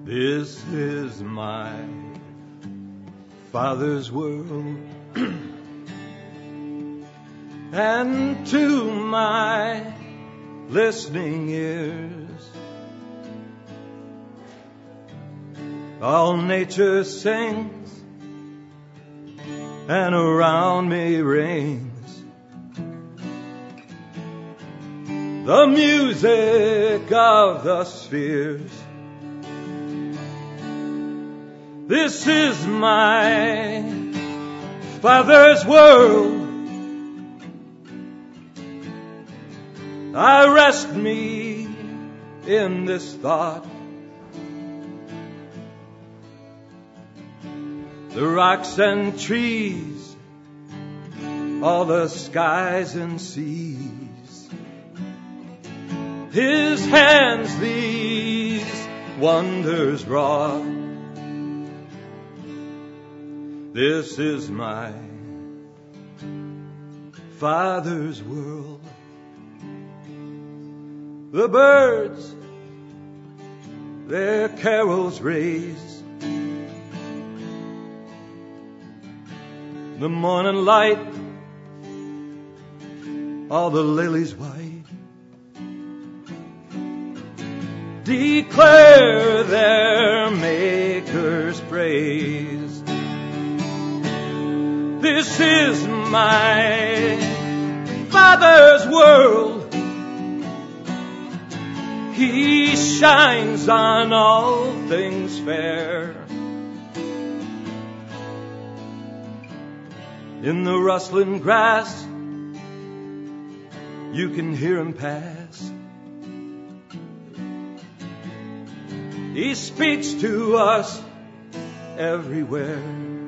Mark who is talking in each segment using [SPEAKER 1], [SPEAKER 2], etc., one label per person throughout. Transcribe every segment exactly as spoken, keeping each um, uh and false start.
[SPEAKER 1] This is my Father's world, and to my listening ears, all nature sings, and around me rings the music of the spheres. This is my Father's world. I rest me in this thought. The rocks and trees, all the skies and seas, His hands these wonders wrought. This is my Father's world. The birds their carols raise, the morning light, all the lilies white, declare their Maker's praise. This is my Father's world. He shines on all things fair. In the rustling grass, you can hear Him pass. He speaks to us everywhere.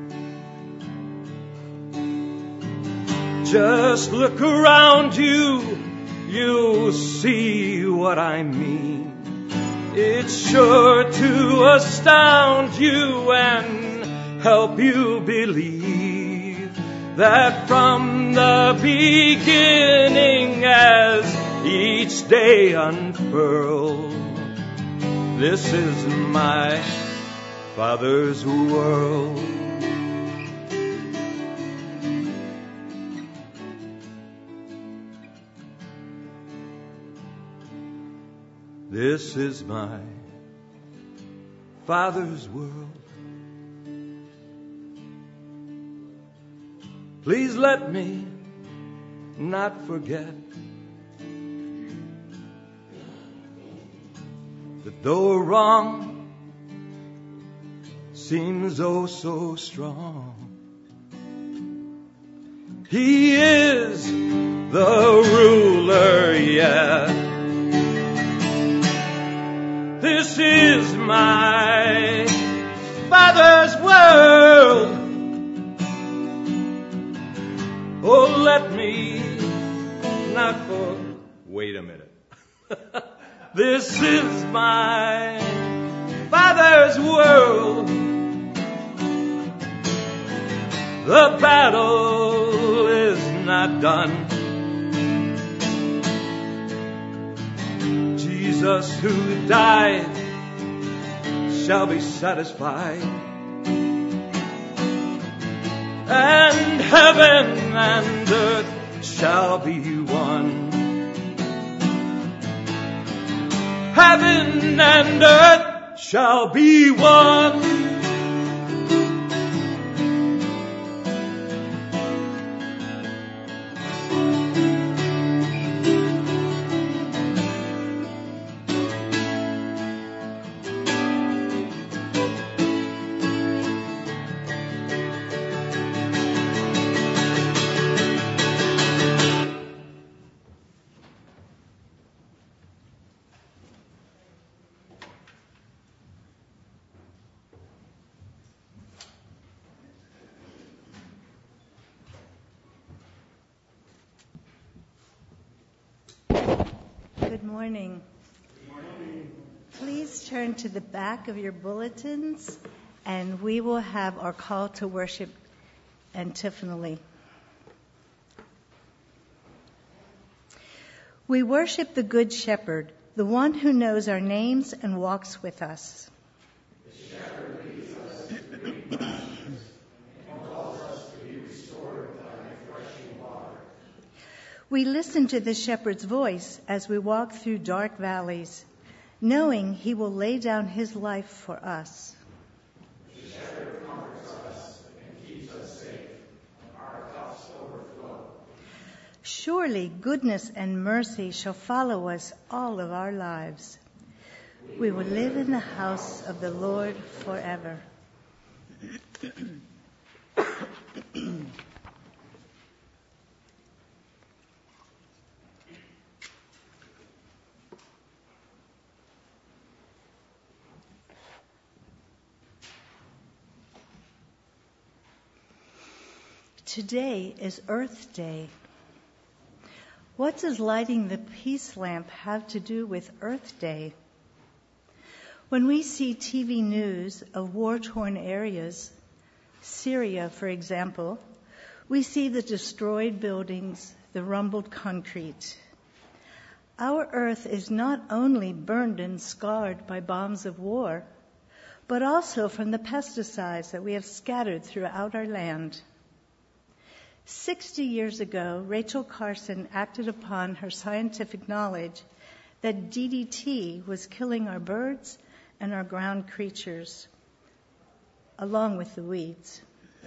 [SPEAKER 1] Just look around you, you'll see what I mean. It's sure to astound you and help you believe that from the beginning, as each day unfurls, this is my Father's world. This is my Father's world. Please let me not forget that though a wrong seems oh so strong, He is the ruler yet. This is my Father's world. Oh, let me not for... Wait a minute. This is my Father's world. The battle is not done. Jesus who died shall be satisfied, and heaven and earth shall be one. Heaven and earth shall be one.
[SPEAKER 2] Good morning. Good morning. Please turn to the back of your bulletins, and we will have our call to worship antiphonally. We worship the Good Shepherd, the one who knows our names and walks with us. We listen to the shepherd's voice as we walk through dark valleys, knowing he will lay down his life for us.
[SPEAKER 1] The shepherd comforts us and keeps us safe. Our cups overflow.
[SPEAKER 2] Surely goodness and mercy shall follow us all of our lives. We will live in the house of the Lord forever. Today is Earth Day. What does lighting the peace lamp have to do with Earth Day? When we see T V news of war-torn areas, Syria, for example, we see the destroyed buildings, the rumbled concrete. Our Earth is not only burned and scarred by bombs of war, but also from the pesticides that we have scattered throughout our land. Sixty years ago, Rachel Carson acted upon her scientific knowledge that D D T was killing our birds and our ground creatures, along with the weeds.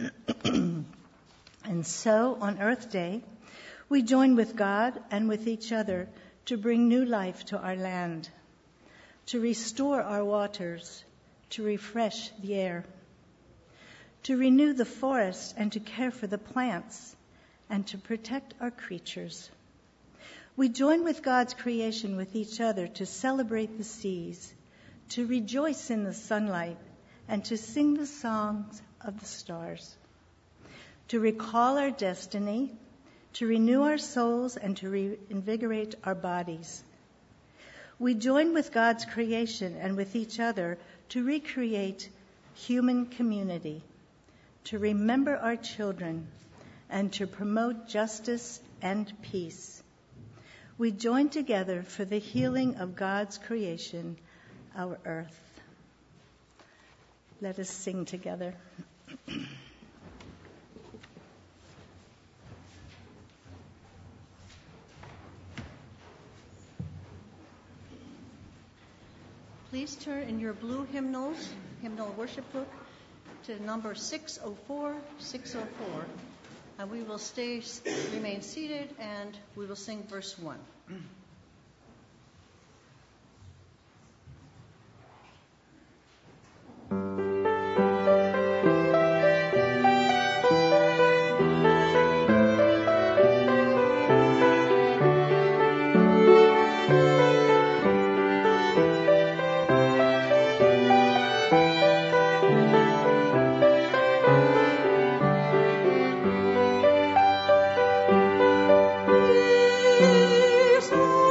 [SPEAKER 2] And so, on Earth Day, we join with God and with each other to bring new life to our land, to restore our waters, to refresh the air, to renew the forest and to care for the plants, and to protect our creatures. We join with God's creation with each other to celebrate the seas, to rejoice in the sunlight, and to sing the songs of the stars, to recall our destiny, to renew our souls, and to reinvigorate our bodies. We join with God's creation and with each other to recreate human community, to remember our children, and to promote justice and peace. We join together for the healing of God's creation, our earth. Let us sing together.
[SPEAKER 3] Please turn in your blue hymnals, hymnal worship book, to number six oh four, six oh four. And we will stay, remain seated, and we will sing verse one.
[SPEAKER 4] Peace.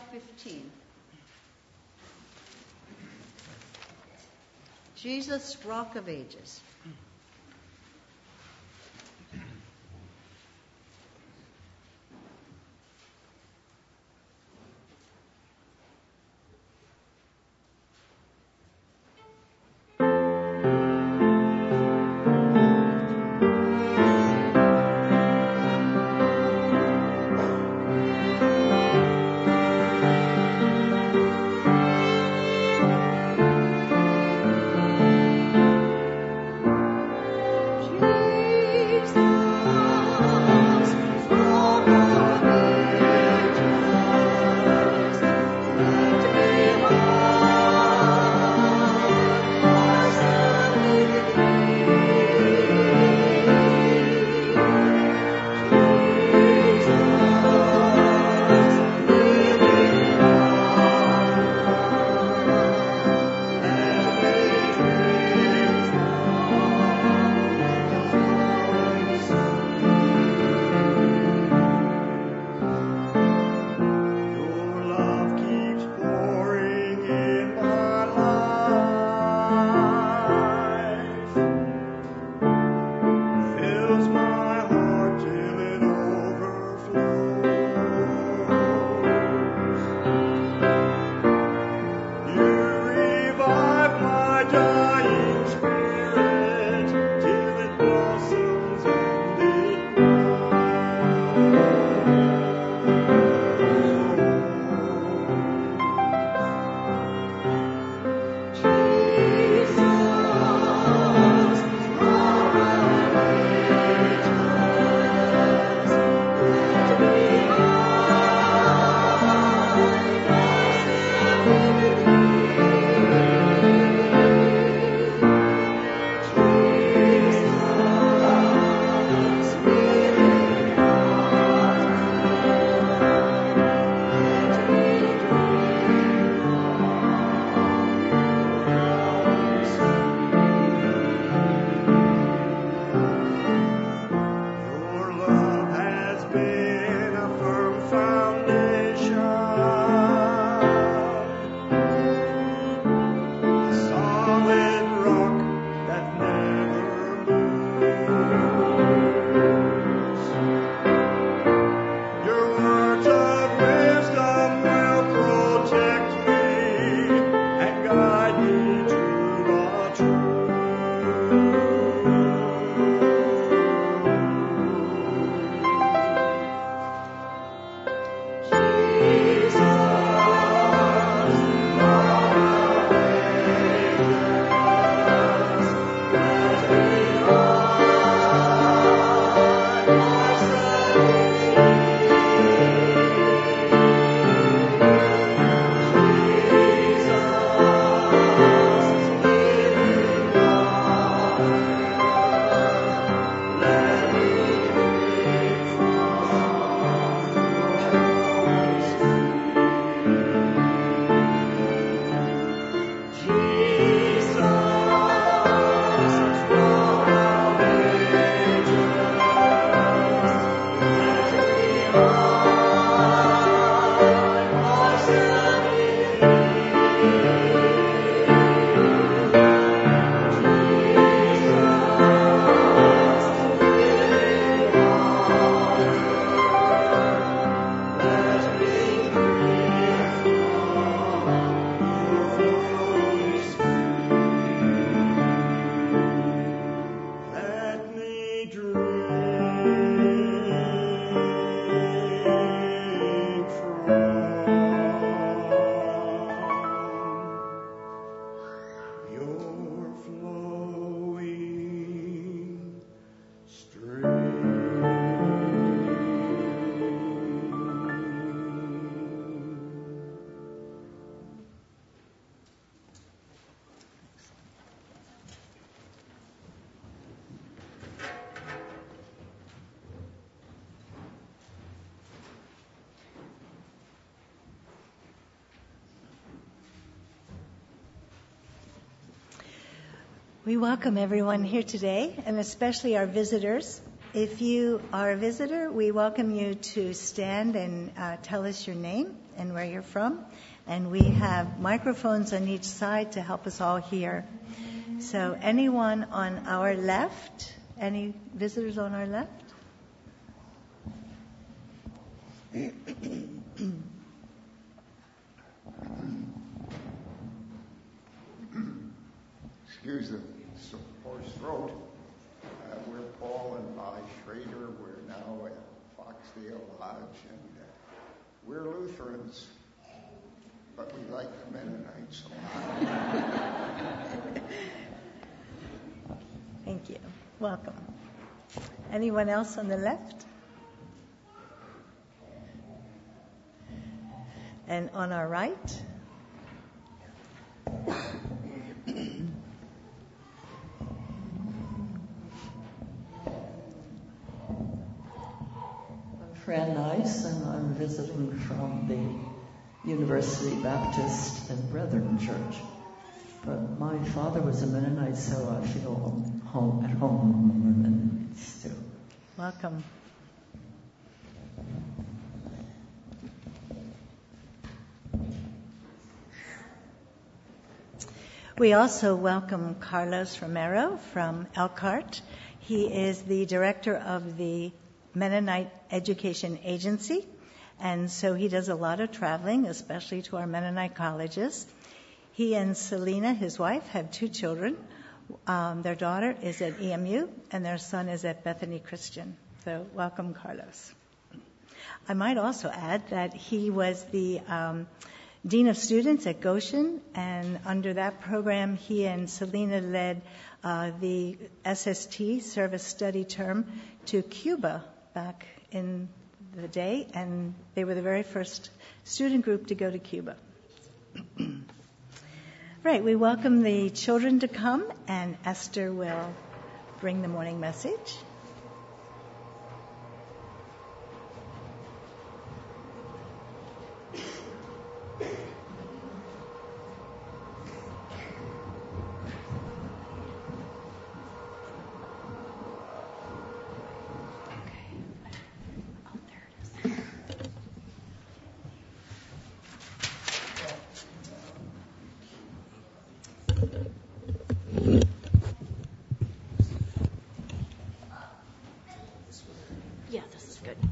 [SPEAKER 3] fifteen. Jesus, Rock of Ages.
[SPEAKER 2] We welcome everyone here today, and especially our visitors. If you are a visitor, we welcome you to stand and uh, tell us your name. and where you're from. And we have microphones on each side to help us all hear. So anyone on our left, any visitors on our left?
[SPEAKER 4] Excuse the hoarse throat. Uh, we're Paul and Molly Schrader. We're now at Foxdale Lodge, and uh, we're Lutherans, but we like the Mennonites a lot.
[SPEAKER 2] Thank you. Welcome. Anyone else on the left? And on our right?
[SPEAKER 5] Fran Nice, and I'm visiting from the University Baptist and Brethren Church. But my father was a Mennonite, so I feel home, at home among the Mennonites too.
[SPEAKER 2] Welcome. We also welcome Carlos Romero from Elkhart. He is the director of the Mennonite Education Agency, and so he does a lot of traveling, especially to our Mennonite colleges. He and Selena, his wife, have two children. Um, their daughter is at E M U, and their son is at Bethany Christian. So welcome, Carlos. I might also add that he was the um, Dean of Students at Goshen, and under that program, he and Selena led uh, the S S T, Service Study Term, to Cuba back in the day, and they were the very first student group to go to Cuba. Right, we welcome the children to come, and Esther will bring the morning message.
[SPEAKER 6] Yeah, this is good.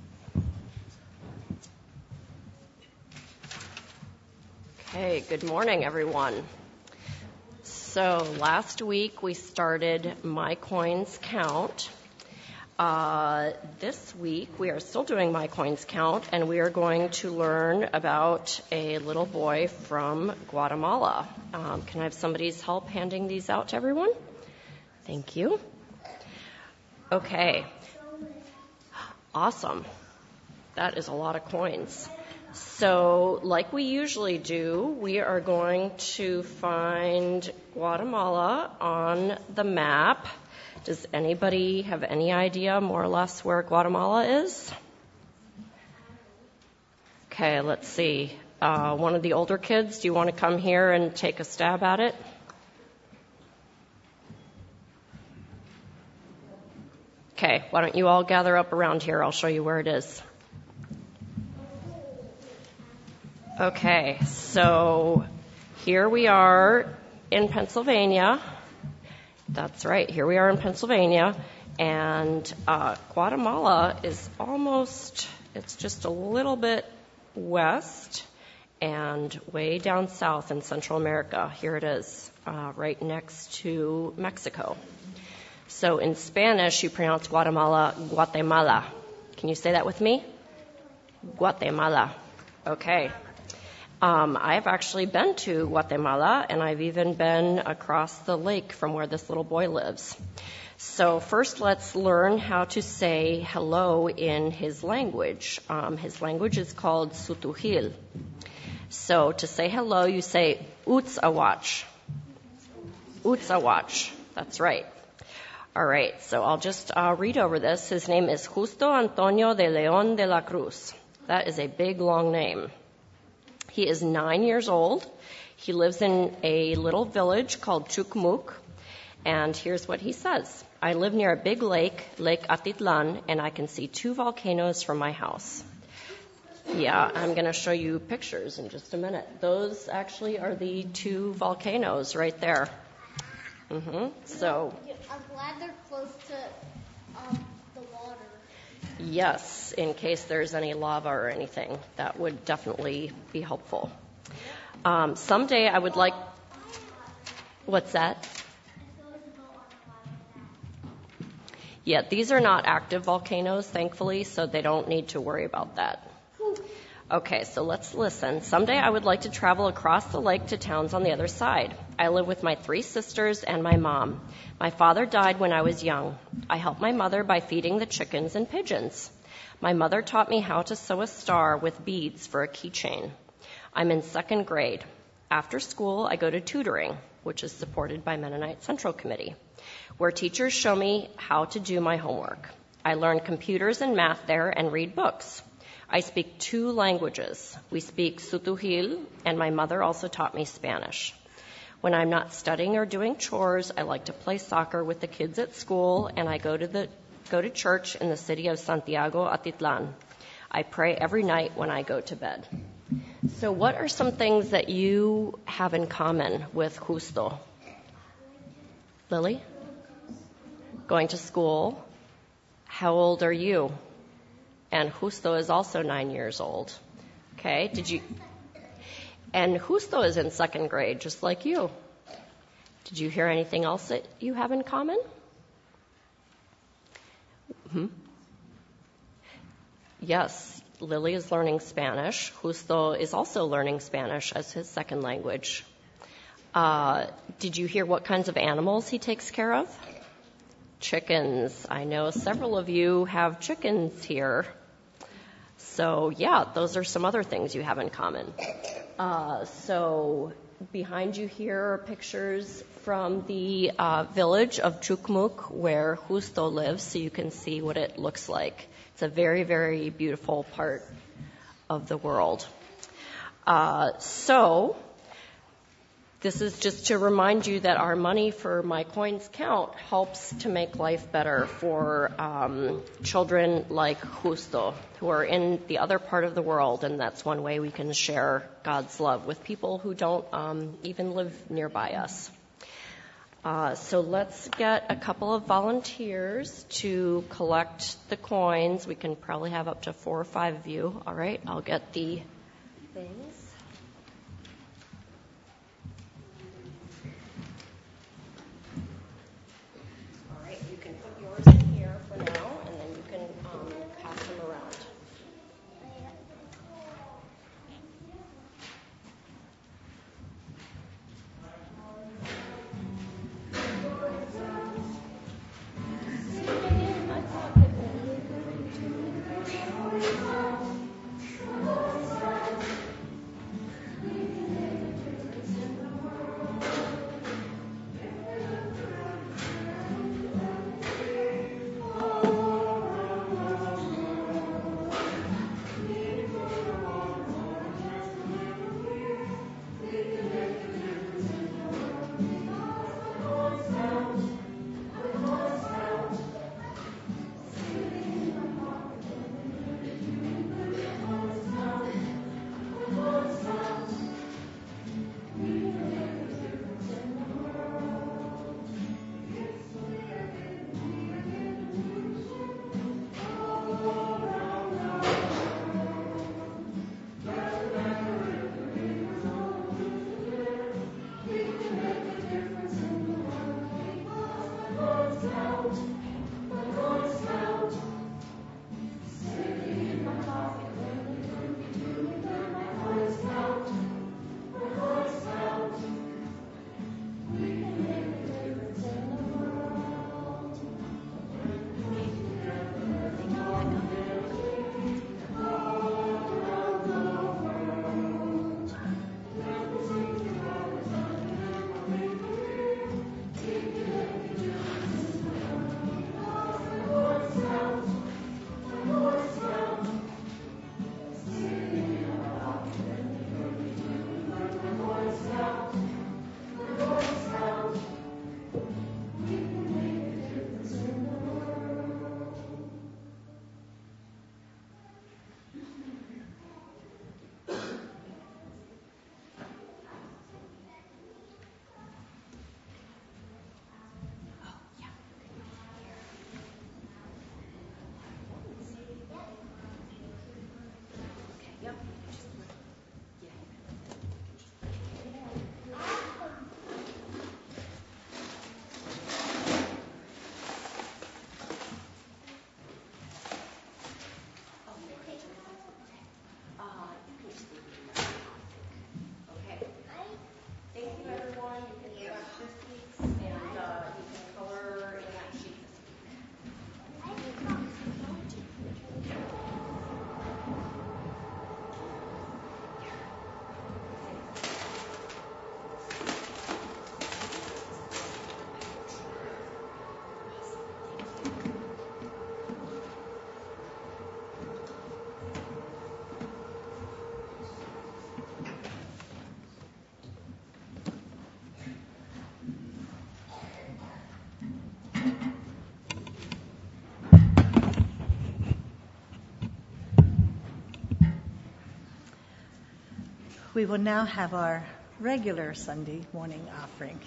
[SPEAKER 6] Okay, good morning, everyone. So last week we started My Coins Count. Uh, this week we are still doing My Coins Count, and we are going to learn about a little boy from Guatemala. Um, can I have somebody's help handing these out to everyone? Thank you. Okay. Awesome. That is a lot of coins. So, like we usually do, we are going to find Guatemala on the map. Does anybody have any idea more or less where Guatemala is? Okay, let's see. Uh, one of the older kids, do you want to come here and take a stab at it? Okay, why don't you all gather up around here? I'll show you where it is. Okay, so here we are in Pennsylvania. That's right, here we are in Pennsylvania. And uh, Guatemala is almost, it's just a little bit west and way down south in Central America. Here it is, uh, right next to Mexico. So in Spanish, you pronounce Guatemala, Guatemala. Can you say that with me? Guatemala. Okay. Um, I've actually been to Guatemala, and I've even been across the lake from where this little boy lives. So first, let's learn how to say hello in his language. Um, his language is called Sutujil. So to say hello, you say Utsawach. Utsawach. That's right. All right, so I'll just uh, read over this. His name is Justo Antonio de León de la Cruz. That is a big, long name. He is nine years old. He lives in a little village called Chucmuc. And here's what he says. I live near a big lake, Lake Atitlan, and I can see two volcanoes from my house. Yeah, I'm going to show you pictures in just a minute. Those actually are the two volcanoes right there. Mm-hmm. So,
[SPEAKER 7] I'm glad they're close to um, the water.
[SPEAKER 6] yes, in case there's any lava or anything, that would definitely be helpful. Um, someday I would like... What's that? Yeah, these are not active volcanoes, thankfully, so they don't need to worry about that. Okay, so let's listen. Someday I would like to travel across the lake to towns on the other side. I live with my three sisters and my mom. My father died when I was young. I help my mother by feeding the chickens and pigeons. My mother taught me how to sew a star with beads for a keychain. I'm in second grade. After school, I go to tutoring, which is supported by Mennonite Central Committee, where teachers show me how to do my homework. I learn computers and math there and read books. I speak two languages. We speak Sutuhil, and my mother also taught me Spanish. When I'm not studying or doing chores, I like to play soccer with the kids at school, and I go to the go to church in the city of Santiago Atitlan. I pray every night when I go to bed. So what are some things that you have in common with Justo? Lily? Going to school. How old are you? And Justo is also nine years old. Okay, did you... And Justo is in second grade, just like you. Did you hear anything else that you have in common? Hmm? Yes, Lily is learning Spanish. Justo is also learning Spanish as his second language. Uh, did you hear what kinds of animals he takes care of? Chickens. I know several of you have chickens here. So, yeah, those are some other things you have in common. Uh, so, behind you here are pictures from the uh, village of Chukmuk, where Justo lives, so you can see what it looks like. It's a very, very beautiful part of the world. Uh, so... This is just to remind you that our money for My Coins Count helps to make life better for um, children like Justo, who are in the other part of the world, and that's one way we can share God's love with people who don't um, even live nearby us. Uh, so let's get a couple of volunteers to collect the coins. We can probably have up to four or five of you. All right, I'll get the things.
[SPEAKER 2] We will now have our regular Sunday morning offering.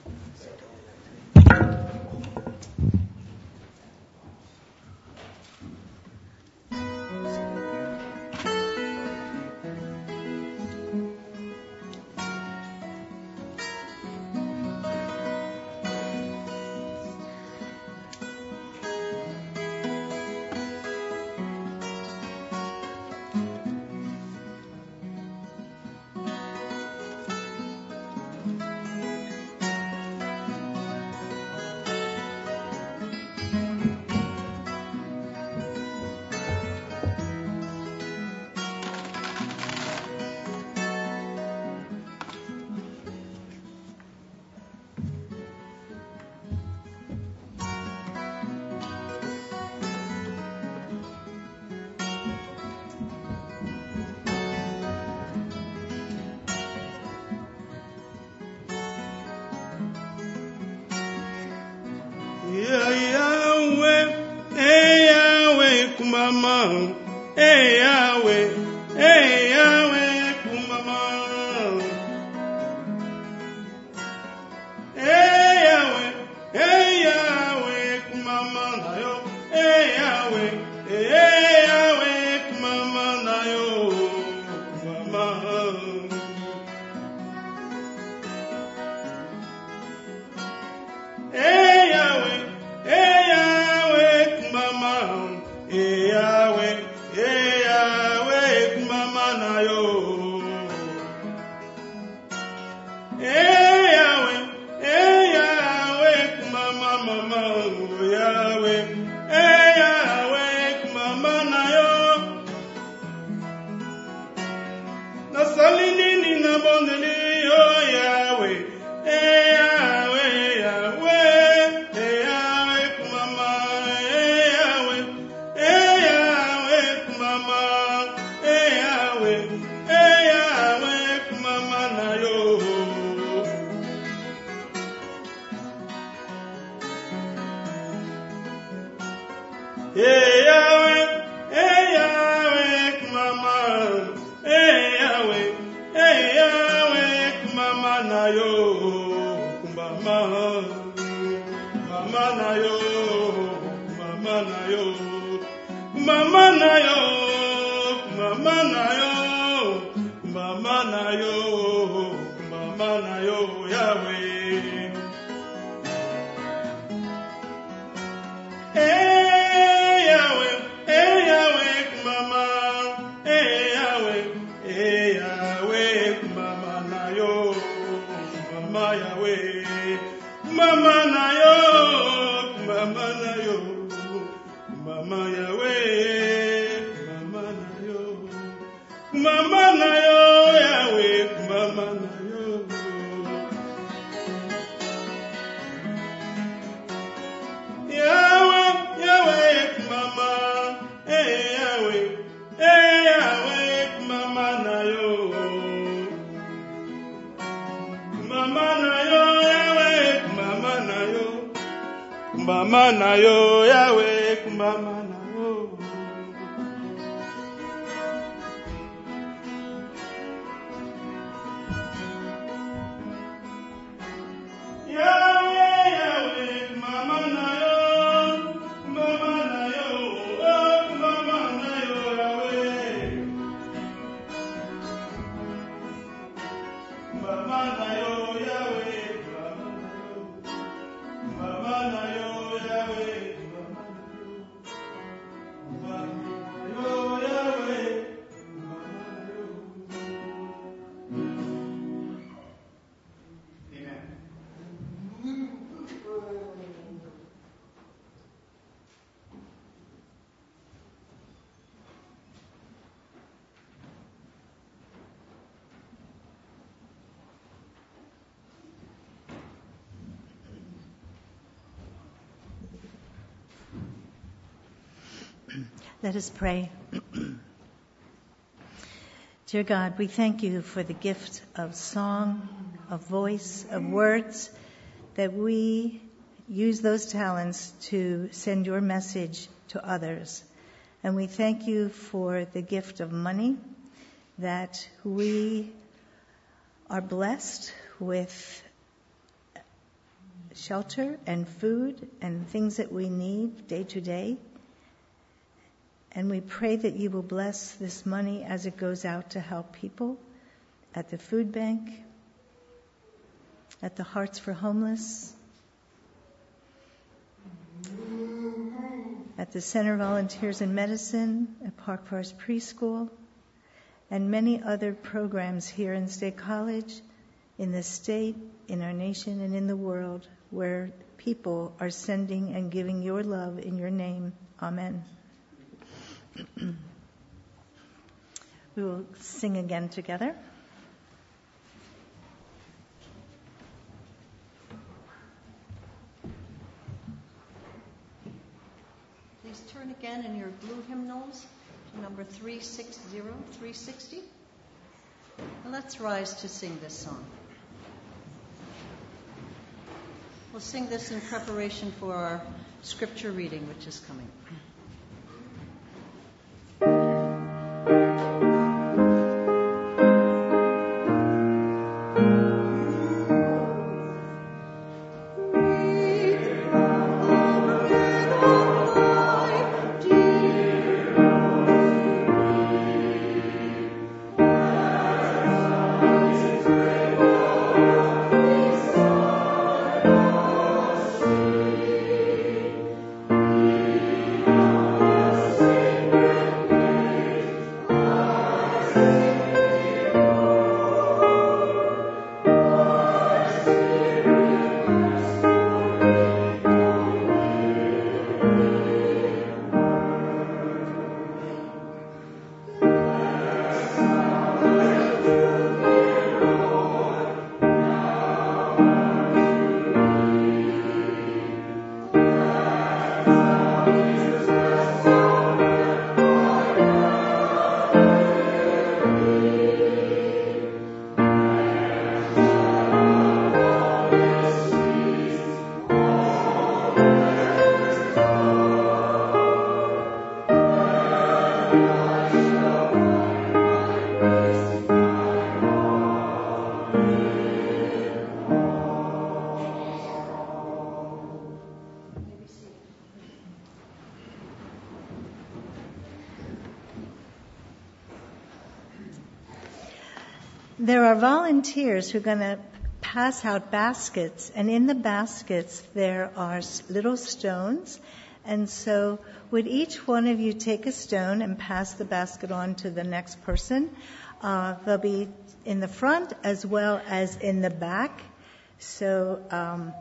[SPEAKER 8] Kumama, hey Yahweh, hey Yahweh, Kumama, hey Yahweh, hey Yahweh, Kumama nayo, hey Yahweh, hey Yahweh, Kumama nayo, Kumama. Hey Yahweh, hey Yahweh, Kumama. Hey Yahweh, hey Yahweh, Kumama nayo. Hey Yahweh, hey Yahweh, Kumama mama, Yahweh, hey Yahweh, Kumama nayo. Nasali nini na bondeli, oh Yahweh, hey Yahweh, Yahweh, hey Yahweh, Kumama, hey Yahweh. Hey Yahweh, Kumama, hey Yahweh, hey Yahweh, Kumama nayo. Hey Yahweh, hey Yahweh, Kumama, hey Yahweh, hey Yahweh, Kumama nayo, Kumama, Kumama nayo, Kumama nayo. Mama nayo, mama nayo, mama nayo, mama nayo, Yahweh. Hey Yahweh, hey Yahweh, mama, hey Yahweh, hey Yahweh, mama nayo, mama Yahweh, mama nayo, mama nayo. Mama Yahweh, Mama nayo, Mama nayo, Yahweh, Mama nayo. Yahweh, Yahweh, Mama, hey Yahweh, hey Yahweh, Mama nayo. Mama nayo, Yahweh, Mama nayo. Mama nayo, Yahweh, Mama nayo. Yahweh, Yahweh, Mama nayo, Mama nayo, oh, Mama nayo, Yahweh. Mama nayo, Yahweh, Mama nayo, Yahweh.
[SPEAKER 2] Let us pray. Dear God, we thank you for the gift of song, of voice, of words, that we use those talents to send your message to others. And we thank you for the gift of money, that we are blessed with shelter and food and things that we need day to day. And we pray that you will bless this money as it goes out to help people at the food bank, at the Hearts for Homeless, at the Center Volunteers in Medicine, at Park Forest Preschool, and many other programs here in State College, in the state, in our nation, and in the world, where people are sending and giving your love in your name. Amen. We will sing again together.
[SPEAKER 3] Please turn again in your blue hymnals to number three sixty, three sixty. And let's rise to sing this song. We'll sing this in preparation for our scripture reading, which is coming.
[SPEAKER 2] There are volunteers who are going to pass out baskets, and in the baskets there are little stones. And so would each one of you take a stone and pass the basket on to the next person? Uh, they'll be in the front as well as in the back. So um,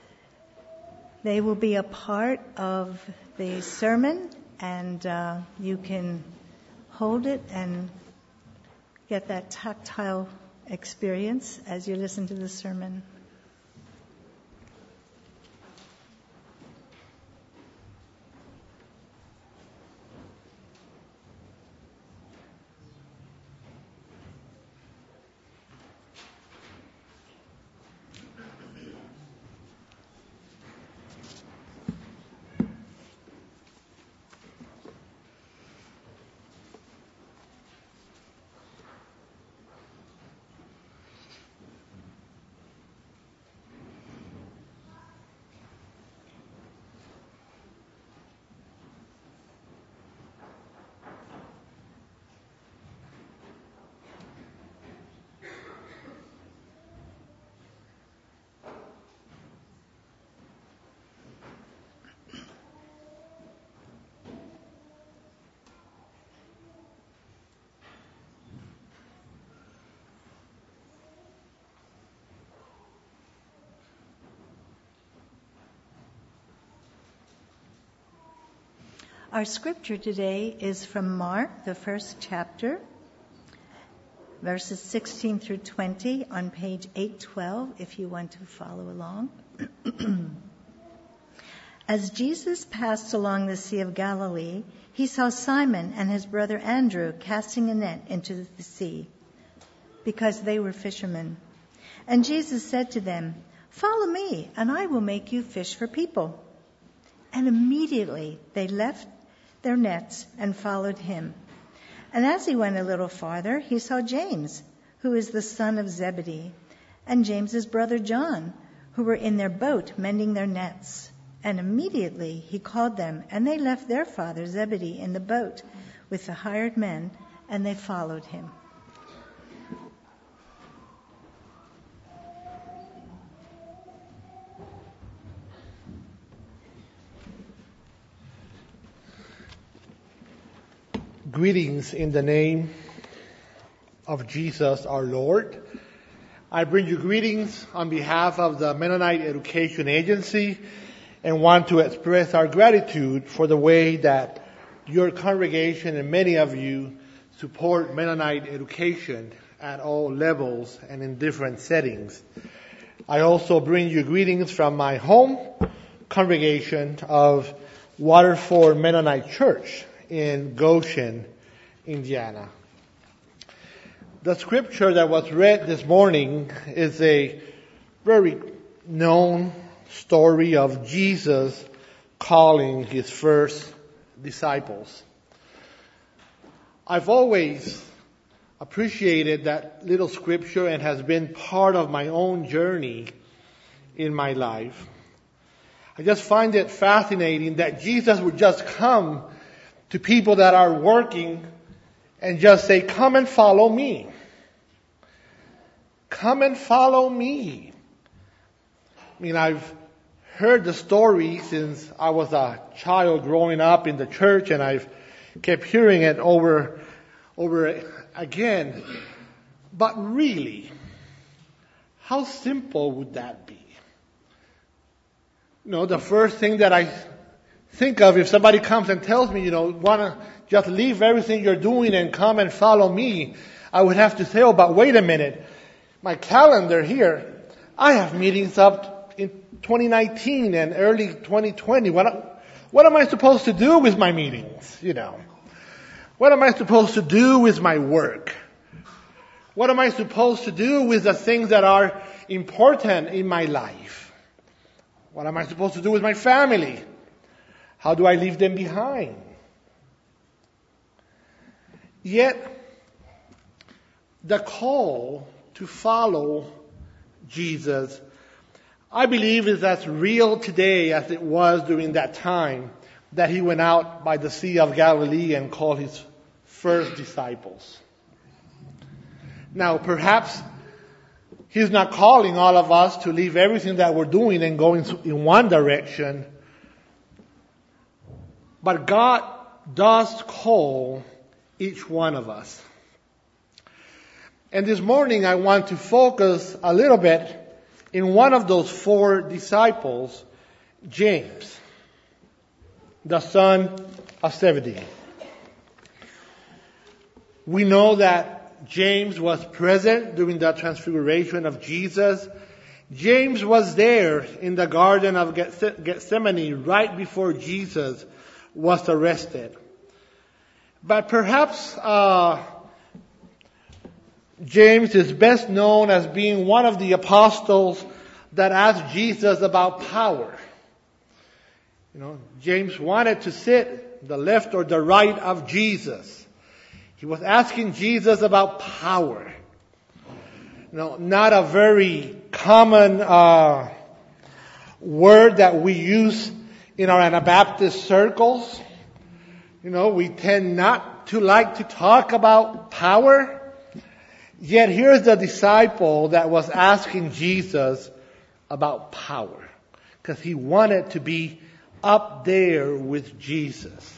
[SPEAKER 2] they will be a part of the sermon, and uh, you can hold it and get that tactile experience as you listen to the sermon. Our scripture today is from Mark, the first chapter, verses sixteen through twenty on page eight twelve, if you want to follow along. As Jesus passed along the Sea of Galilee, he saw Simon and his brother Andrew casting a net into the sea, because they were fishermen. And Jesus said to them, "Follow me, and I will make you fish for people." And immediately they left their nets and followed him. And as he went a little farther, he saw James, who who is the son of Zebedee, and James's brother John, who were in their boat mending their nets. And immediately he called them, and they left their father Zebedee in the boat with the hired men, and they followed him.
[SPEAKER 9] Greetings in the name of Jesus our Lord. I bring you greetings on behalf of the Mennonite Education Agency and want to express our gratitude for the way that your congregation and many of you support Mennonite education at all levels and in different settings. I also bring you greetings from my home congregation of Waterford Mennonite Church in Goshen, Indiana. The scripture that was read this morning is a very known story of Jesus calling his first disciples. I've always appreciated that little scripture and has been part of my own journey in my life. I just find it fascinating that Jesus would just come to people that are working and just say, come and follow me. Come and follow me. I mean, I've heard the story since I was a child growing up in the church, and I've kept hearing it over, over again. But really, how simple would that be? You know, the first thing that I think of, if somebody comes and tells me, you know, want to just leave everything you're doing and come and follow me, I would have to say, oh, but wait a minute. My calendar here, I have meetings up in twenty nineteen and early twenty twenty. What, what am I supposed to do with my meetings, you know? What am I supposed to do with my work? What am I supposed to do with the things that are important in my life? What am I supposed to do with my family? How do I leave them behind? Yet, the call to follow Jesus, I believe, is as real today as it was during that time that he went out by the Sea of Galilee and called his first disciples. Now, perhaps he's not calling all of us to leave everything that we're doing and going in one direction. But God does call each one of us. And this morning I want to focus a little bit in one of those four disciples, James, the son of Zebedee. We know that James was present during the transfiguration of Jesus. James was there in the Garden of Gethsemane right before Jesus was arrested. But perhaps uh, James is best known as being one of the apostles that asked Jesus about power. You know, James wanted to sit the left or the right of Jesus. He was asking Jesus about power. You know, not a very common uh, word that we use in our Anabaptist circles. You know, we tend not to like to talk about power. Yet here's the disciple that was asking Jesus about power, because he wanted to be up there with Jesus.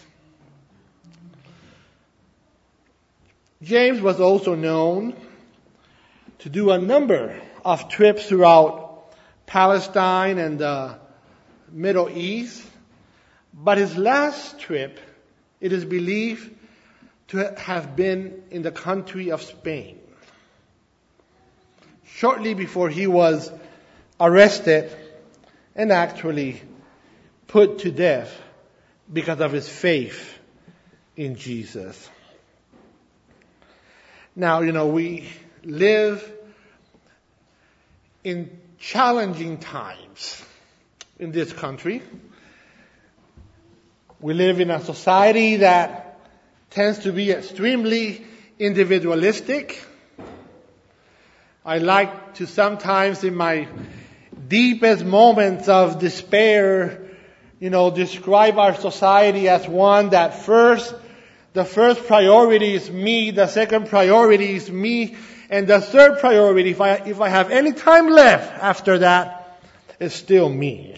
[SPEAKER 9] James was also known to do a number of trips throughout Palestine and the Middle East. But his last trip, it is believed to have been in the country of Spain, shortly before he was arrested and actually put to death because of his faith in Jesus. Now, you know, we live in challenging times in this country. We live in a society that tends to be extremely individualistic. I like to sometimes in my deepest moments of despair, you know, describe our society as one that first, the first priority is me, the second priority is me, and the third priority, if I, if I have any time left after that, is still me.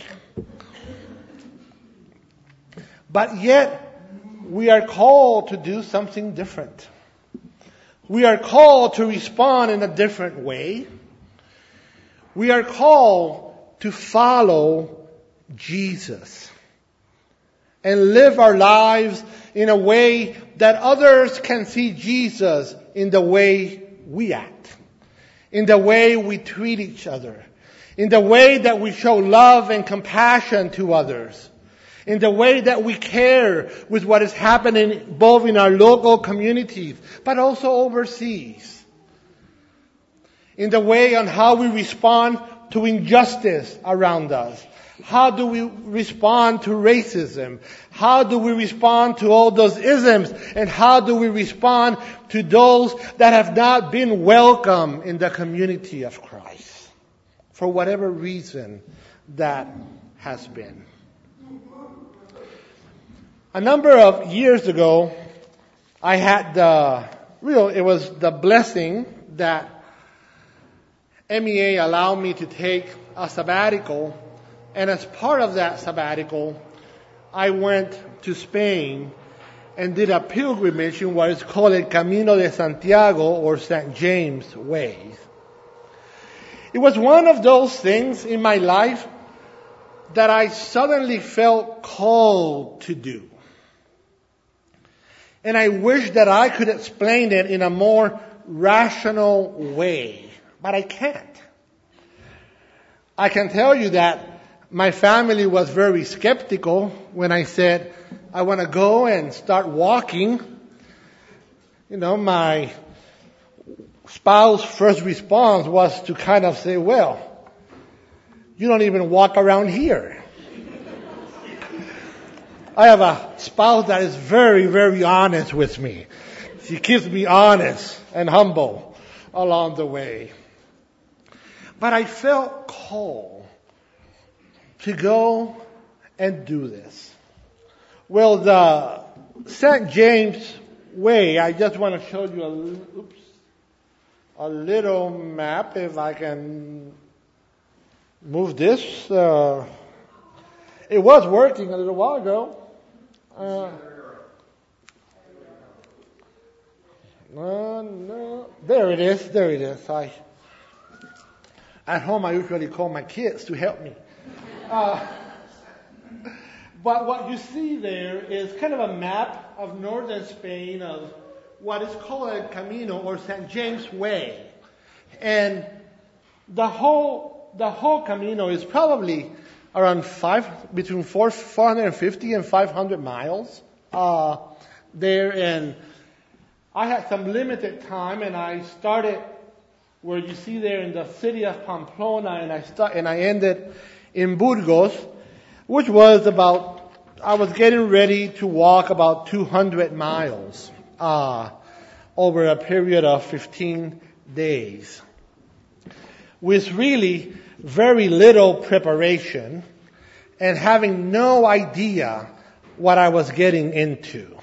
[SPEAKER 9] But yet, we are called to do something different. We are called to respond in a different way. We are called to follow Jesus and live our lives in a way that others can see Jesus in the way we act, in the way we treat each other, in the way that we show love and compassion to others, in the way that we care with what is happening both in our local communities, but also overseas. In the way on how we respond to injustice around us. How do we respond to racism? How do we respond to all those isms? And how do we respond to those that have not been welcome in the community of Christ? For whatever reason that has been. A number of years ago, I had the, real, it was the blessing that M E A allowed me to take a sabbatical. And as part of that sabbatical, I went to Spain and did a pilgrimage in what is called El Camino de Santiago or Saint James Way. It was one of those things in my life that I suddenly felt called to do. And I wish that I could explain it in a more rational way, but I can't. I can tell you that my family was very skeptical when I said, I want to go and start walking. You know, my spouse's first response was to kind of say, well, you don't even walk around here. I have a spouse that is very, very honest with me. She keeps me honest and humble along the way. But I felt called to go and do this. Well, the Saint James Way, I just want to show you a, oops, a little map, if I can move this. Uh, it was working a little while ago. Uh, no, no. There it is, there it is. I, at home I usually call my kids to help me. Uh, but what you see there is kind of a map of northern Spain of what is called El Camino or Saint James Way. And the whole, the whole Camino is probably around five, between four, four hundred fifty and five hundred miles, uh, there. And I had some limited time and I started where you see there in the city of Pamplona and I start, and I ended in Burgos, which was about, I was getting ready to walk about two hundred miles, uh, over a period of fifteen days. With really very little preparation and having no idea what I was getting into.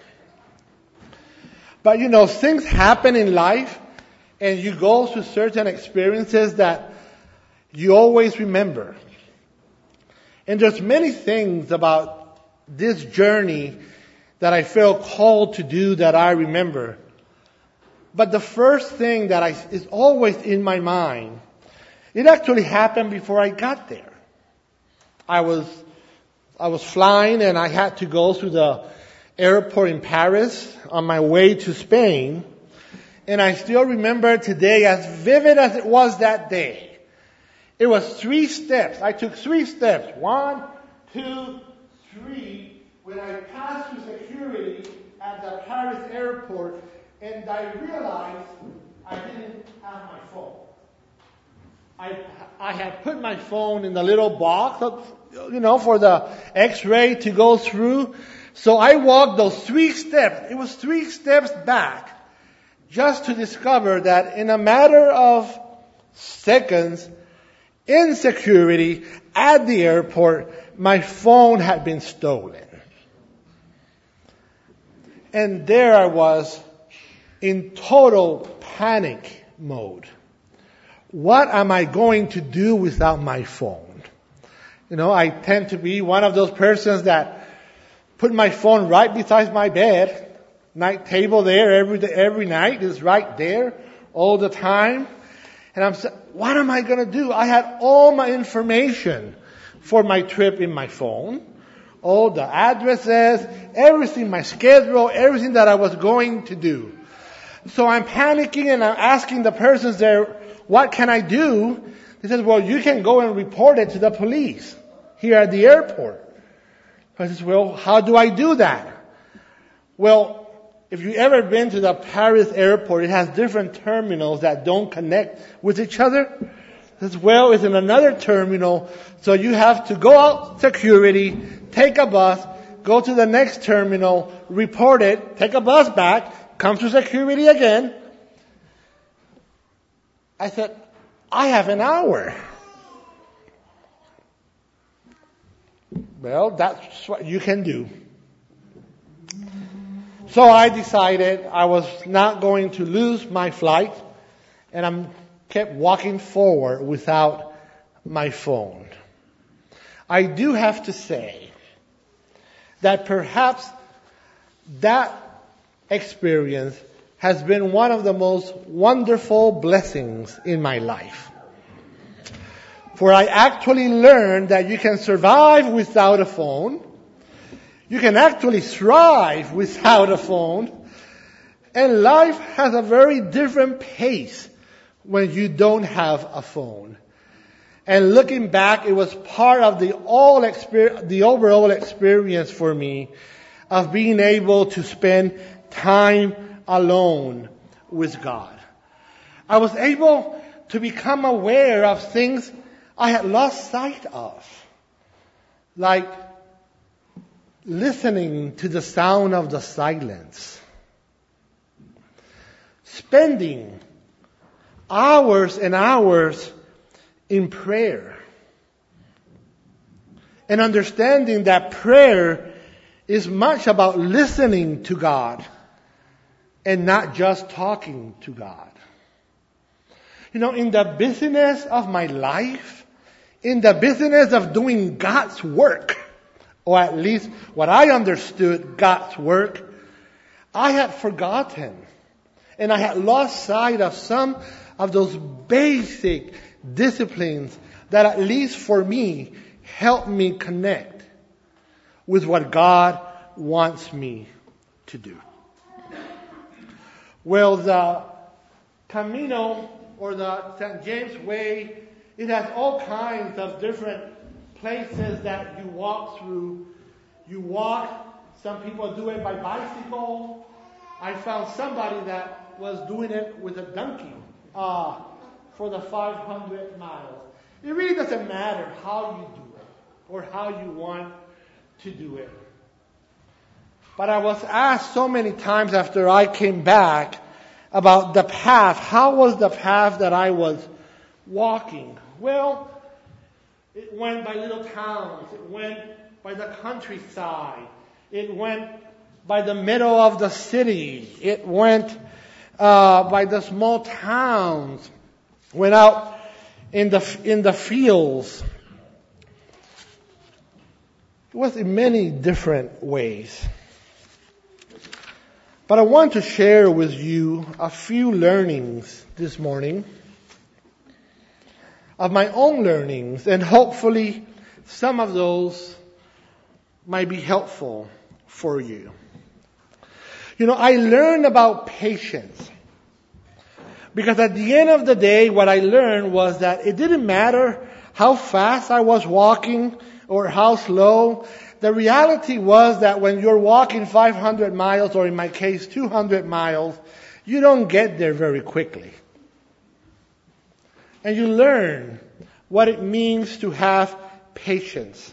[SPEAKER 9] But you know, things happen in life and you go through certain experiences that you always remember. And there's many things about this journey that I felt called to do that I remember. But the first thing that I, is always in my mind, it actually happened before I got there. I was, I was flying and I had to go through the airport in Paris on my way to Spain. And I still remember today as vivid as it was that day. It was three steps. I took three steps. One, two, three. When I passed through security at the Paris airport and I realized I didn't have my phone. I, I had put my phone in the little box, of, you know, for the X-ray to go through. So I walked those three steps. It was three steps back just to discover that in a matter of seconds in security at the airport, my phone had been stolen. And there I was in total panic mode. What am I going to do without my phone? You know, I tend to be one of those persons that put my phone right beside my bed. Night table there every day, every night is right there all the time. And I'm saying, what am I going to do? I had all my information for my trip in my phone. All the addresses, everything, my schedule, everything that I was going to do. So I'm panicking and I'm asking the persons there, what can I do? They said, well, you can go and report it to the police here at the airport. I said, well, how do I do that? Well, if you've ever been to the Paris airport, it has different terminals that don't connect with each other. As well as in another terminal, so you have to go out security, take a bus, go to the next terminal, report it, take a bus back, come to security again. I said, I have an hour. Well, that's what you can do. So I decided I was not going to lose my flight, and I kept walking forward without my phone. I do have to say that perhaps that experience has been one of the most wonderful blessings in my life. For I actually learned that you can survive without a phone. You can actually thrive without a phone. And life has a very different pace when you don't have a phone. And looking back, it was part of the all exper- the overall experience for me of being able to spend time alone with God. I was able to become aware of things I had lost sight of, like listening to the sound of the silence, spending hours and hours in prayer, and understanding that prayer is much about listening to God and not just talking to God. You know, in the busyness of my life, in the busyness of doing God's work, or at least what I understood God's work, I had forgotten and I had lost sight of some of those basic disciplines that, at least for me, help me connect with what God wants me to do. Well, the Camino, or the Saint James Way, it has all kinds of different places that you walk through. You walk, some people do it by bicycle. I found somebody that was doing it with a donkey uh, for the five hundred miles. It really doesn't matter how you do it or how you want to do it. But I was asked so many times after I came back about the path. How was the path that I was walking? Well, it went by little towns. It went by the countryside. It went by the middle of the city. It went uh, by the small towns. Went out in the in the fields. It was in many different ways. But I want to share with you a few learnings this morning, of my own learnings, and hopefully some of those might be helpful for you. You know, I learned about patience, because at the end of the day, what I learned was that it didn't matter how fast I was walking or how slow. The reality was that when you're walking five hundred miles, or in my case two hundred miles, you don't get there very quickly. And you learn what it means to have patience.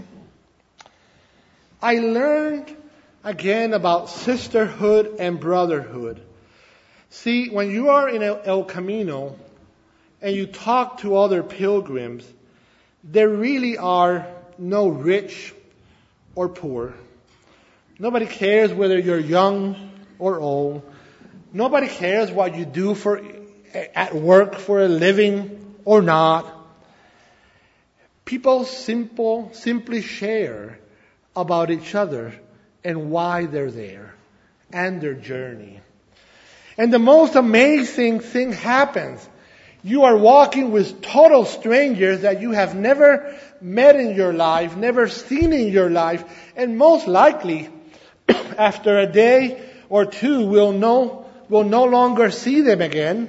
[SPEAKER 9] I learned again about sisterhood and brotherhood. See, when you are in El Camino and you talk to other pilgrims, there really are no rich or poor. Nobody cares whether you're young or old. Nobody cares what you do for at work for a living or not. People simple, simply share about each other and why they're there and their journey. And the most amazing thing happens. You are walking with total strangers that you have never met in your life, never seen in your life, and most likely, after a day or two, will no, will no longer see them again.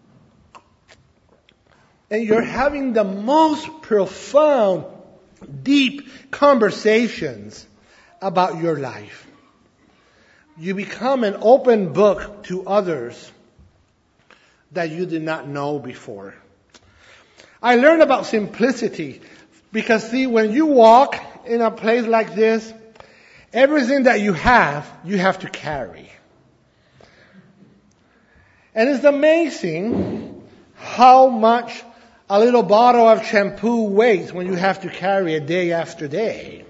[SPEAKER 9] And you're having the most profound, deep conversations about your life. You become an open book to others that you did not know before. I learned about simplicity because, see, when you walk in a place like this, everything that you have, you have to carry. And it's amazing how much a little bottle of shampoo weighs when you have to carry it day after day.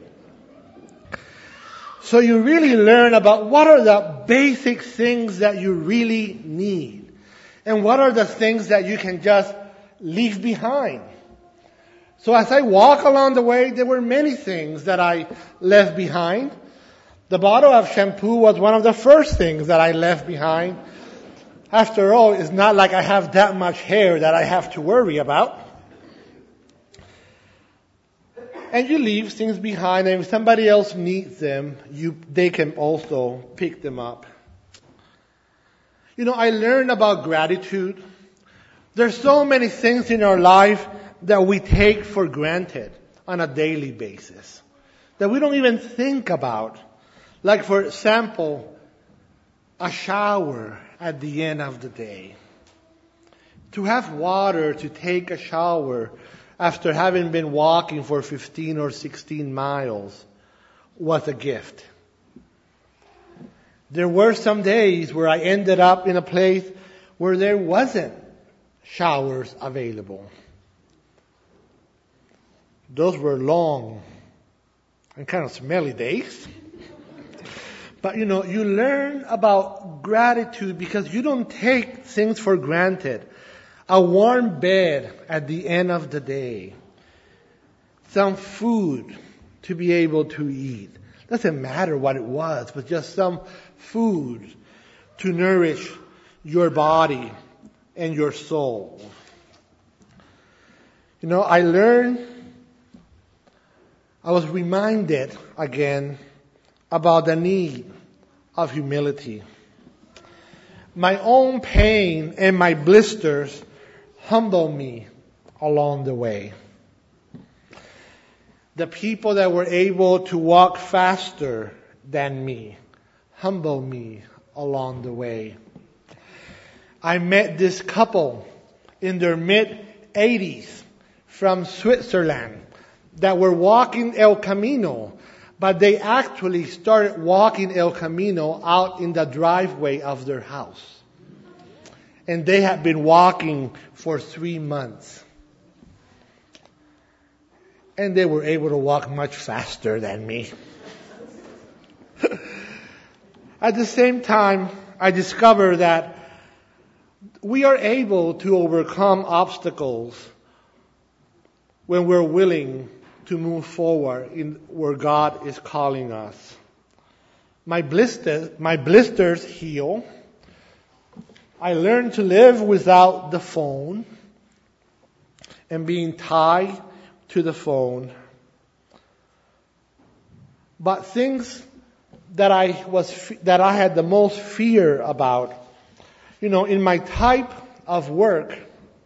[SPEAKER 9] So you really learn about what are the basic things that you really need. And what are the things that you can just leave behind. So as I walk along the way, there were many things that I left behind. The bottle of shampoo was one of the first things that I left behind. After all, it's not like I have that much hair that I have to worry about. And you leave things behind, and if somebody else needs them, you, they can also pick them up. You know, I learned about gratitude. There's so many things in our life that we take for granted on a daily basis, that we don't even think about. Like, for example, a shower at the end of the day. To have water to take a shower after having been walking for fifteen or sixteen miles was a gift. There were some days where I ended up in a place where there wasn't showers available. Those were long and kind of smelly days. But you know, you learn about gratitude because you don't take things for granted. A warm bed at the end of the day. Some food to be able to eat. Doesn't matter what it was, but just some food to nourish your body and your soul. You know, I learned, I was reminded again about the need of humility. My own pain and my blisters humble me along the way. The people that were able to walk faster than me humble me along the way. I met this couple in their mid-eighties from Switzerland that were walking El Camino, but they actually started walking El Camino out in the driveway of their house. And they had been walking for three months. And they were able to walk much faster than me. At the same time, I discovered that we are able to overcome obstacles when we're willing to move forward in where God is calling us. My blisters, my blisters heal. I learned to live without the phone and being tied to the phone. But things that I was that I had the most fear about, you know, in my type of work,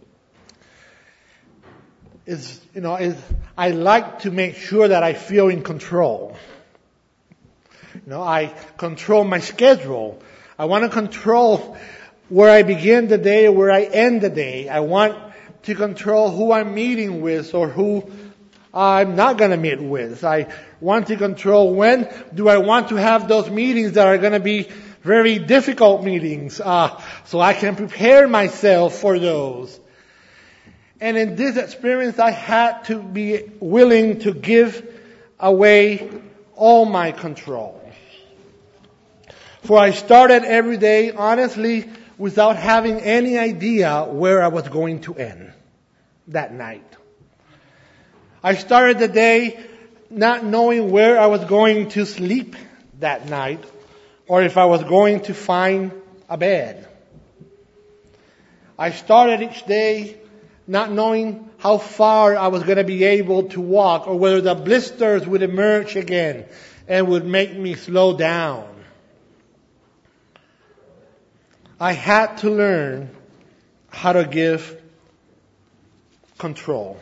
[SPEAKER 9] is you know is I like to make sure that I feel in control. You know, I control my schedule. I want to control where I begin the day, where I end the day. I want to control who I'm meeting with or who I'm not going to meet with. I want to control when do I want to have those meetings that are going to be very difficult meetings, uh, so I can prepare myself for those. And in this experience, I had to be willing to give away all my control. For I started every day, honestly, without having any idea where I was going to end that night. I started the day not knowing where I was going to sleep that night, or if I was going to find a bed. I started each day not knowing how far I was going to be able to walk, or whether the blisters would emerge again and would make me slow down. I had to learn how to give control.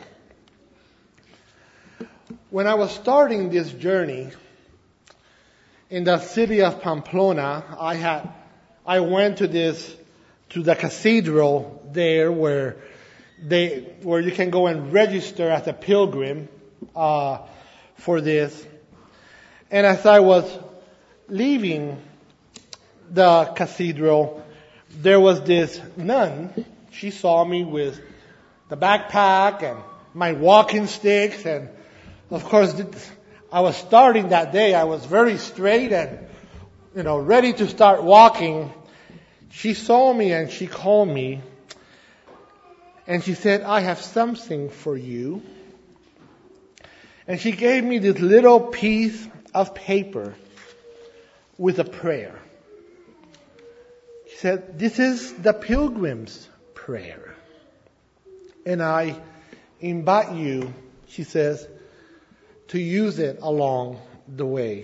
[SPEAKER 9] When I was starting this journey in the city of Pamplona, I had I went to this to the cathedral there where they where you can go and register as a pilgrim uh, for this. And as I was leaving the cathedral, there was this nun. She saw me with the backpack and my walking sticks, and of course, I was starting that day. I was very straight and, you know, ready to start walking. She saw me and she called me. And she said, I have something for you. And she gave me this little piece of paper with a prayer. She said, this is the Pilgrim's Prayer. And I invite you, she says, to use it along the way.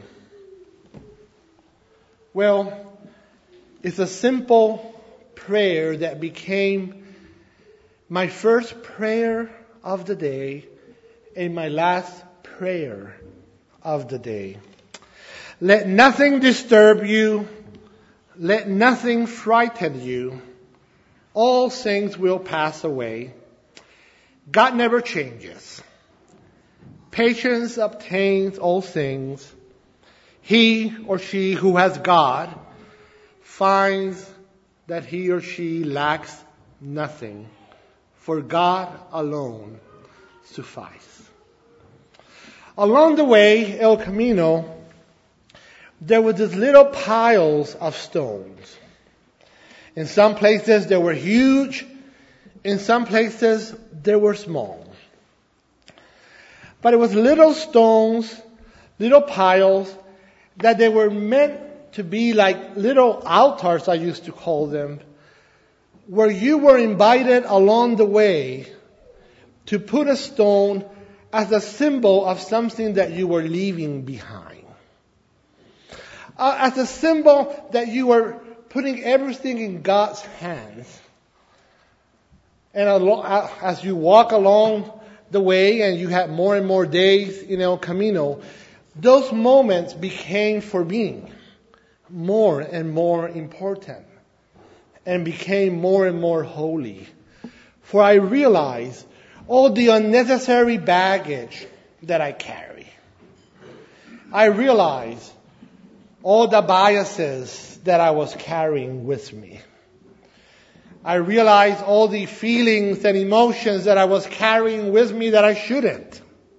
[SPEAKER 9] Well, it's a simple prayer that became my first prayer of the day and my last prayer of the day. Let nothing disturb you. Let nothing frighten you. All things will pass away. God never changes. Patience obtains all things. He or she who has God finds that he or she lacks nothing. For God alone suffices. Along the way, El Camino, there were these little piles of stones. In some places they were huge. In some places they were small. But it was little stones, little piles, that they were meant to be like little altars, I used to call them, where you were invited along the way to put a stone as a symbol of something that you were leaving behind. Uh, as a symbol that you were putting everything in God's hands. And as you walk along the way and you had more and more days in El Camino, those moments became for me more and more important. And became more and more holy. For I realized all the unnecessary baggage that I carry. I realized all the biases that I was carrying with me. I realized all the feelings and emotions that I was carrying with me that I shouldn't.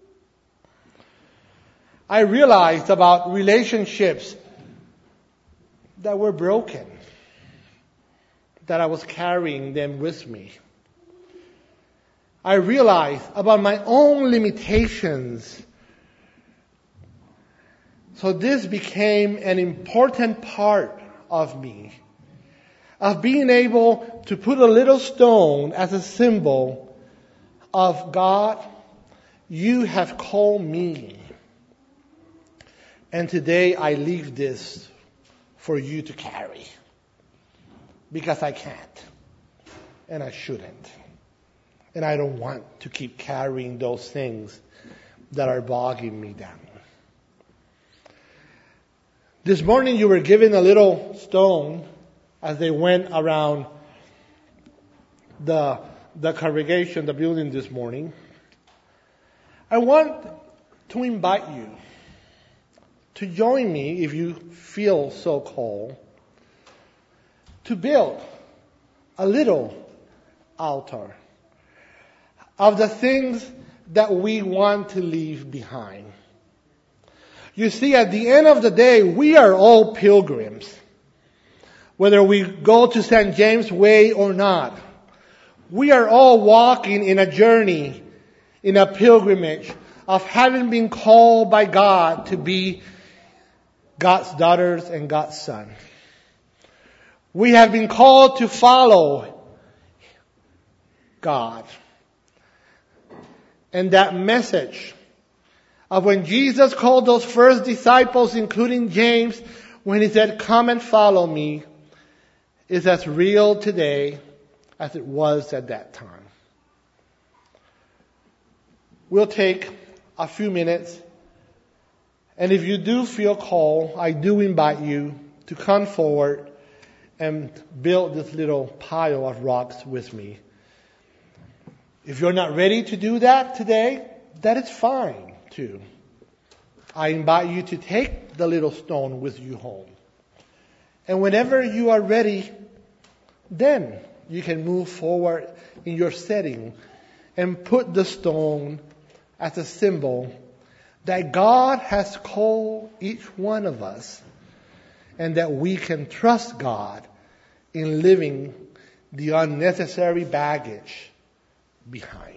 [SPEAKER 9] I realized about relationships that were broken, that I was carrying them with me. I realized about my own limitations. So this became an important part of me, of being able to put a little stone as a symbol of God, you have called me. And today I leave this for you to carry. Because I can't. And I shouldn't. And I don't want to keep carrying those things that are bogging me down. This morning you were given a little stone as they went around the, the congregation, the building this morning. I want to invite you to join me, if you feel so called, to build a little altar. of the things that we want to leave behind. You see, at the end of the day, we are all pilgrims. Whether we go to Saint James Way or not, we are all walking in a journey, in a pilgrimage of having been called by God to be God's daughters and God's sons. We have been called to follow God. And that message of when Jesus called those first disciples, including James, when he said, "Come and follow me," is as real today as it was at that time. We'll take a few minutes, and if you do feel called, I do invite you to come forward and build this little pile of rocks with me. If you're not ready to do that today, that is fine too. I invite you to take the little stone with you home. And whenever you are ready, then you can move forward in your setting and put the stone as a symbol that God has called each one of us, and that we can trust God in leaving the unnecessary baggage behind.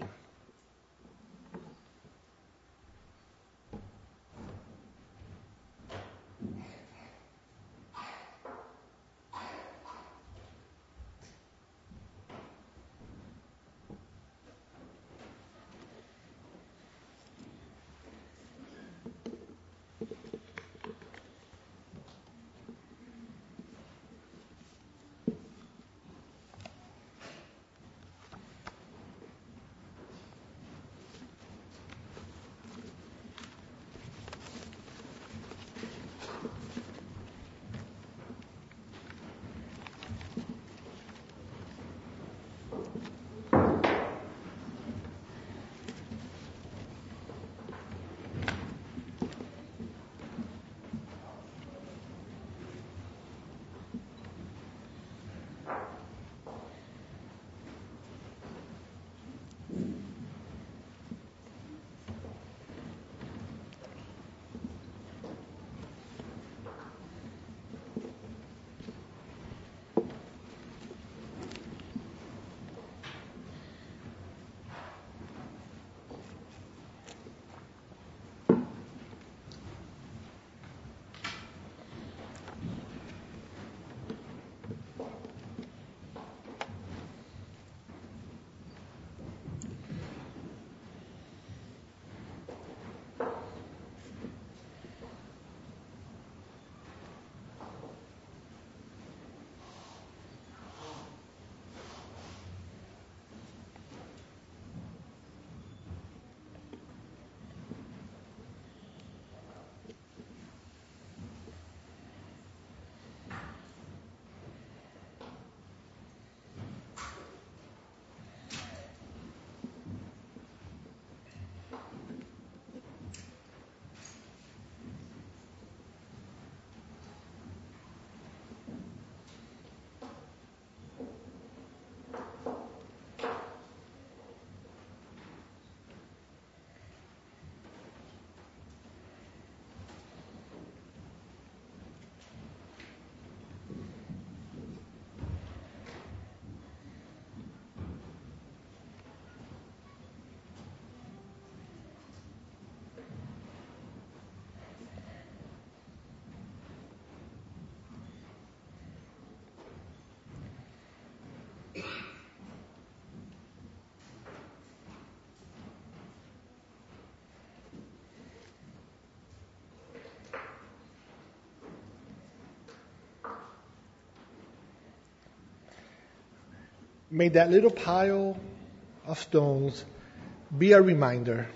[SPEAKER 9] May that little pile of stones be a reminder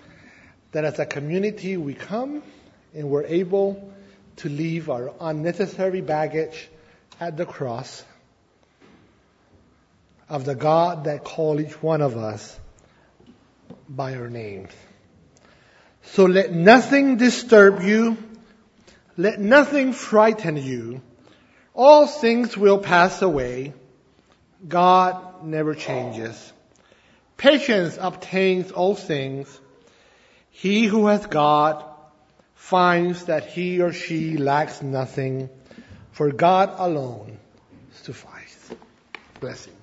[SPEAKER 9] that as a community we come and we're able to leave our unnecessary baggage at the cross of the God that called each one of us by our names. So let nothing disturb you. Let nothing frighten you. All things will pass away. God never changes. patience obtains all things. He who has God finds that he or she lacks nothing, for God alone suffices. Blessings.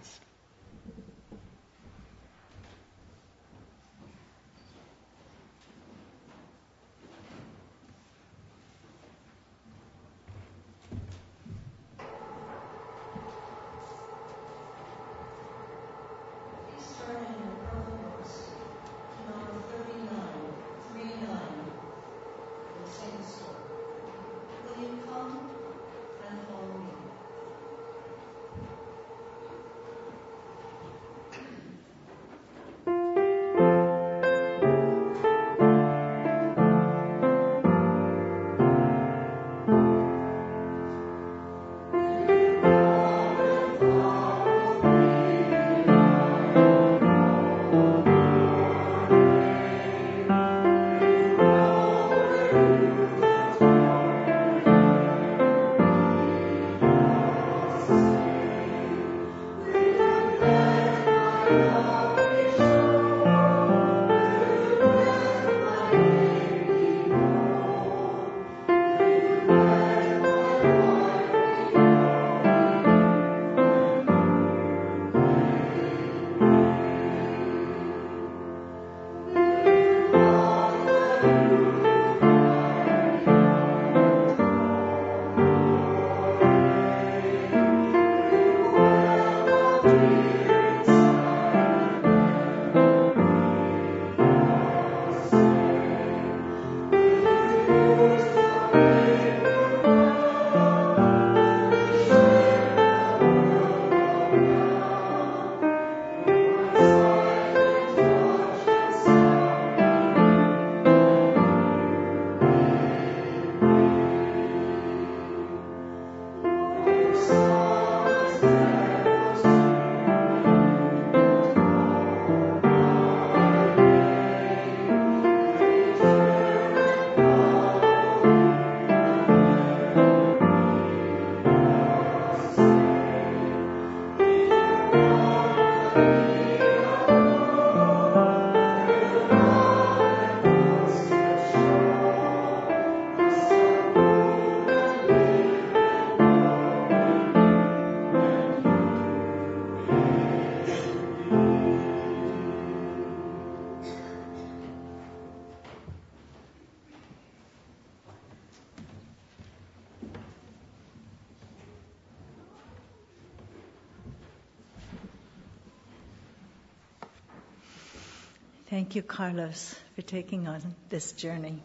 [SPEAKER 2] Thank you, Carlos, for taking on this journey.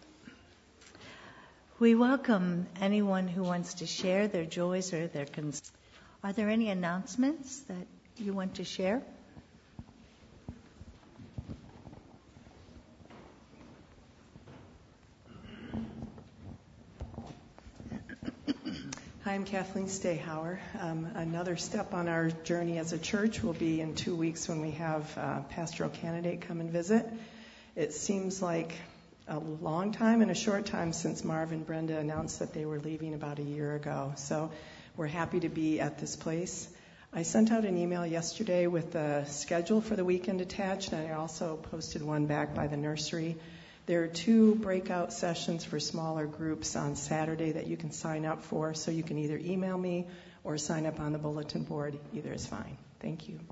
[SPEAKER 2] We welcome anyone who wants to share their joys or their concerns. Are there any announcements that you want to share?
[SPEAKER 10] Hi, I'm Kathleen Stayhauer. Um, another step on our journey as a church will be in two weeks when we have a pastoral candidate come and visit. It seems like a long time and a short time since Marv and Brenda announced that they were leaving about a year ago. So we're happy to be at this place. I sent out an email yesterday with the schedule for the weekend attached, and I also posted one back by the nursery. There are two breakout sessions for smaller groups on Saturday that you can sign up for, so you can either email me or sign up on the bulletin board. Either is fine. Thank you.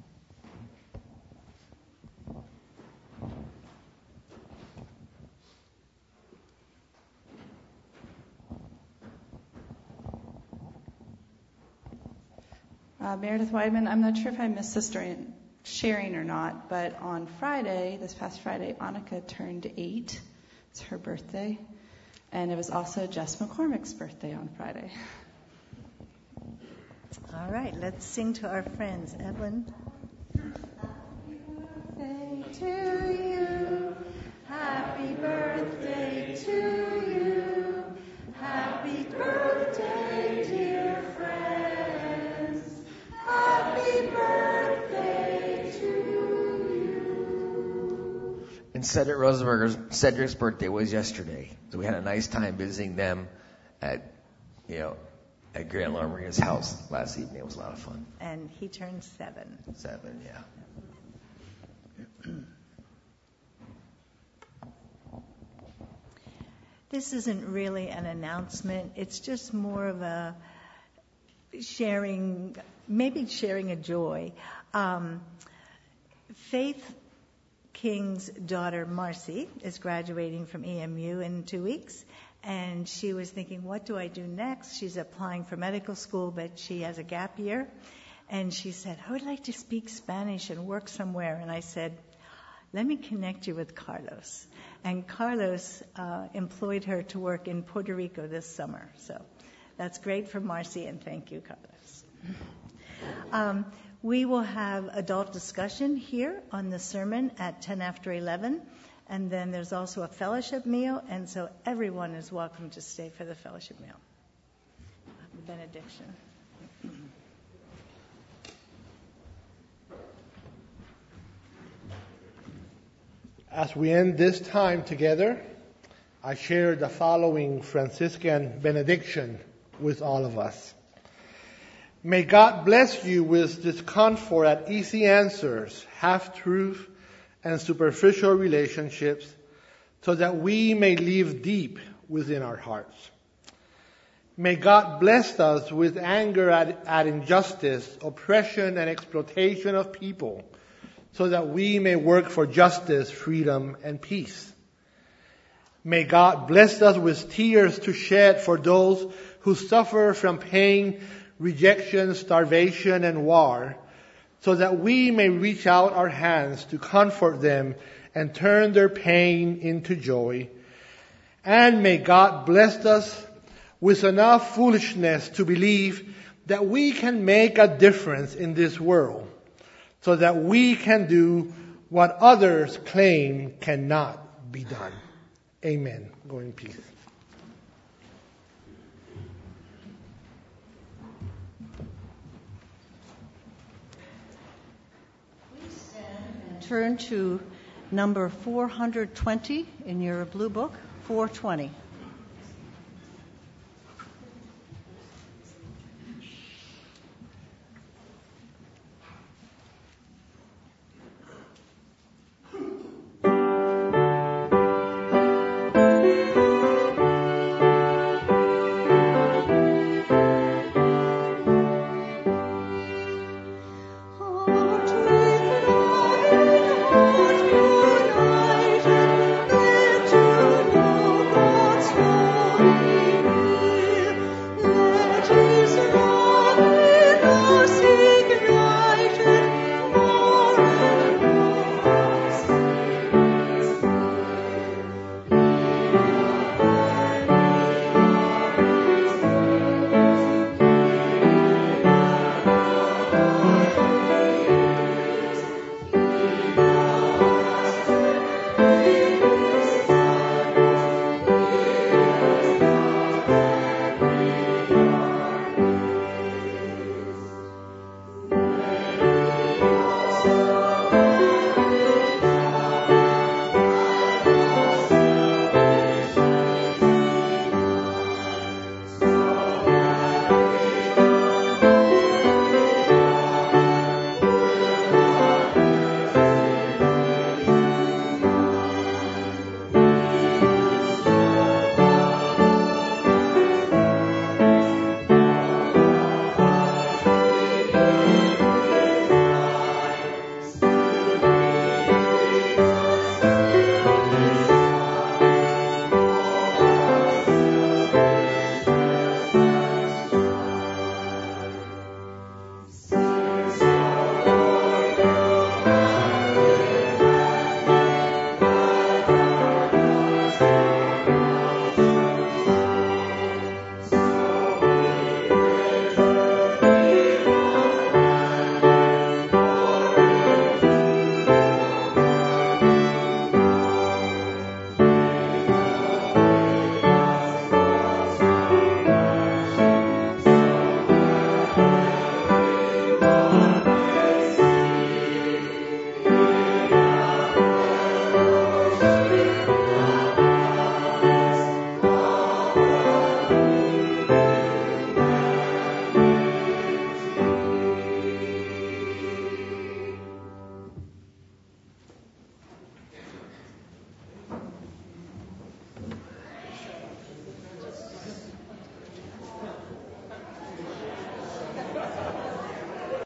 [SPEAKER 11] Uh, Meredith Weidman, I'm not sure if I missed this during sharing or not, but on Friday, this past Friday, Annika turned eight. It's her birthday. And it was also Jess McCormick's birthday on Friday.
[SPEAKER 2] All right, let's sing to our friends. Evelyn.
[SPEAKER 11] Happy birthday to you. Happy birthday to you. Happy birthday, dear friends. Happy birthday to you.
[SPEAKER 12] And Cedric Rosenberger's Cedric's birthday was yesterday, so we had a nice time visiting them at, you know, at Grant Lormeria's house last evening. It was a lot of fun.
[SPEAKER 2] And he turned seven.
[SPEAKER 12] Seven, yeah.
[SPEAKER 2] This isn't really an announcement. It's just more of a sharing, maybe sharing a joy. Um, Faith King's daughter, Marcy, is graduating from E M U in two weeks. And she was thinking, what do I do next? She's applying for medical school, but she has a gap year. And she said, I would like to speak Spanish and work somewhere. And I said, let me connect you with Carlos. And Carlos uh, employed her to work in Puerto Rico this summer. So that's great for Marcy, and thank you, Carlos. Um, we will have adult discussion here on the sermon at ten after eleven. And then there's also a fellowship meal, and so everyone is welcome to stay for the fellowship meal. The benediction.
[SPEAKER 9] As we end this time together, I share the following Franciscan benediction with all of us. May God bless you with discomfort at easy answers, half-truth, and superficial relationships, so that we may live deep within our hearts. May God bless us with anger at, at injustice, oppression, and exploitation of people, so that we may work for justice, freedom, and peace. May God bless us with tears to shed for those who suffer from pain, rejection, starvation, and war, so that we may reach out our hands to comfort them and turn their pain into joy. And may God bless us with enough foolishness to believe that we can make a difference in this world, so that we can do what others claim cannot be done. Amen. Go in peace.
[SPEAKER 3] Turn to number four hundred twenty in your blue book, four twenty.